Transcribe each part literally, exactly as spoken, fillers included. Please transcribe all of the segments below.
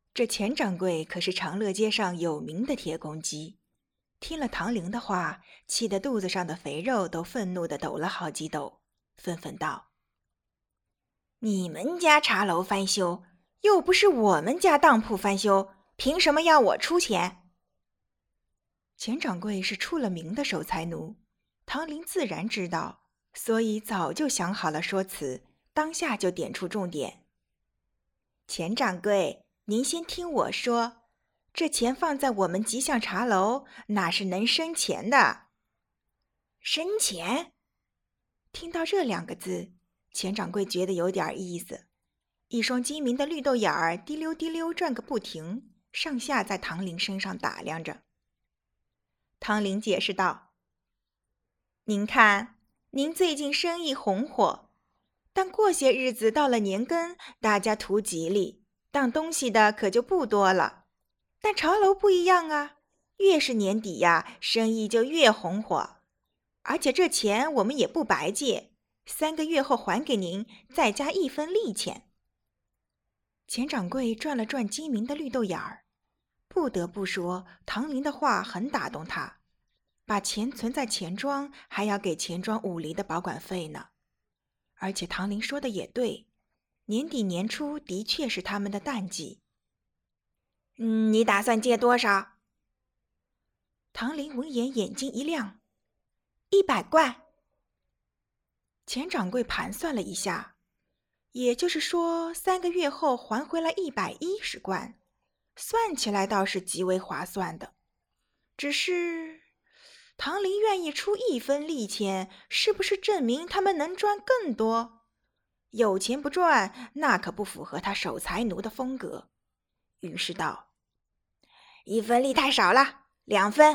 这钱掌柜可是长乐街上有名的铁公鸡，听了唐玲的话，气得肚子上的肥肉都愤怒地抖了好几抖，愤愤道：“你们家茶楼翻修，又不是我们家当铺翻修，凭什么要我出钱？”钱掌柜是出了名的守财奴，唐玲自然知道，所以早就想好了说辞，当下就点出重点：“钱掌柜，您先听我说，这钱放在我们吉祥茶楼，那是能生钱的。”生钱？听到这两个字，钱掌柜觉得有点意思，一双精明的绿豆眼儿滴溜滴溜转个不停，上下在唐玲身上打量着。唐玲解释道：“您看，您最近生意红火，但过些日子到了年根，大家图吉利，当东西的可就不多了。但茶楼不一样啊，越是年底呀，生意就越红火。而且这钱我们也不白借，三个月后还给您，再加一分利钱。”钱掌柜转了转精明的绿豆眼儿，不得不说，唐玲的话很打动他。把钱存在钱庄，还要给钱庄五厘的保管费呢。而且唐玲说的也对，年底年初的确是他们的淡季。嗯，你打算借多少？唐玲闻言眼睛一亮，一百贯。钱掌柜盘算了一下，也就是说三个月后还回来一百一十贯，算起来倒是极为划算的。只是唐玲愿意出一分利钱，是不是证明他们能赚更多？有钱不赚，那可不符合他守财奴的风格。于是道：“一分利太少了，两分。”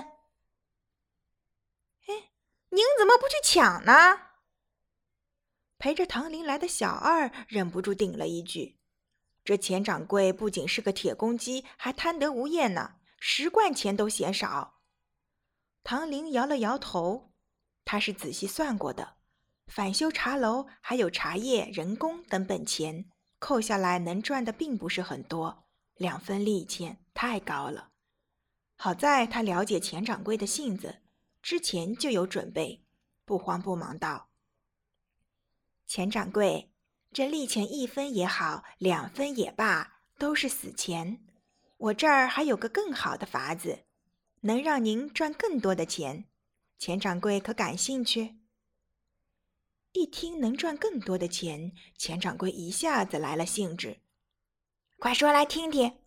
哎，您怎么不去抢呢？陪着唐玲来的小二忍不住顶了一句：“这钱掌柜不仅是个铁公鸡，还贪得无厌呢，十贯钱都嫌少。”唐玲摇了摇头，他是仔细算过的，返修茶楼还有茶叶、人工等本钱，扣下来能赚的并不是很多，两分利钱太高了。好在他了解钱掌柜的性子，之前就有准备，不慌不忙道：“钱掌柜，这利钱一分也好，两分也罢，都是死钱。我这儿还有个更好的法子，能让您赚更多的钱，钱掌柜可感兴趣？”一听能赚更多的钱，钱掌柜一下子来了兴致：“快说来听听。”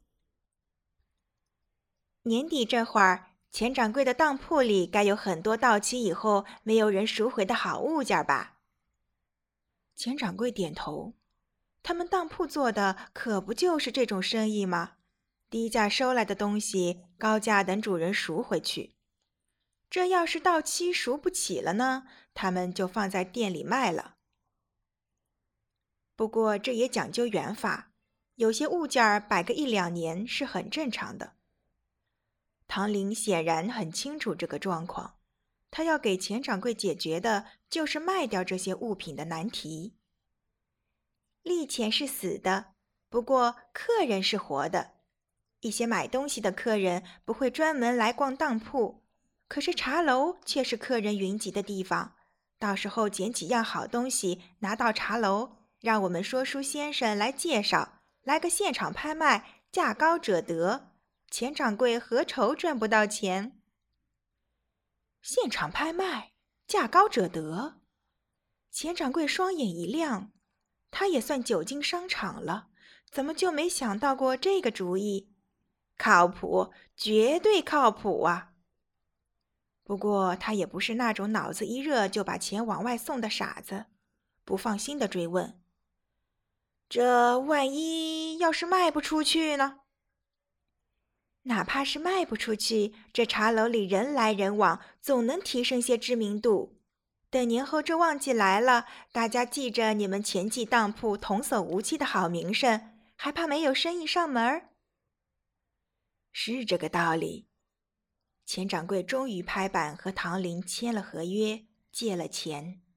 年底这会儿，钱掌柜的当铺里该有很多到期以后没有人赎回的好物件吧？钱掌柜点头，他们当铺做的可不就是这种生意吗？低价收来的东西，高价等主人赎回去。这要是到期赎不起了呢，他们就放在店里卖了。不过这也讲究缘法，有些物件摆个一两年是很正常的。唐玲显然很清楚这个状况，他要给钱掌柜解决的就是卖掉这些物品的难题。利钱是死的，不过客人是活的。一些买东西的客人不会专门来逛当铺，可是茶楼却是客人云集的地方。到时候捡几样好东西拿到茶楼，让我们说书先生来介绍，来个现场拍卖，价高者得。钱掌柜何愁赚不到钱？现场拍卖，价高者得。钱掌柜双眼一亮，他也算久经商场了，怎么就没想到过这个主意？靠谱，绝对靠谱啊！不过他也不是那种脑子一热就把钱往外送的傻子，不放心地追问：“这万一要是卖不出去呢？”哪怕是卖不出去，这茶楼里人来人往，总能提升些知名度。等年后这旺季来了，大家记着你们前记当铺童叟无欺的好名声，还怕没有生意上门？是这个道理。钱掌柜终于拍板和唐玲签了合约，借了钱。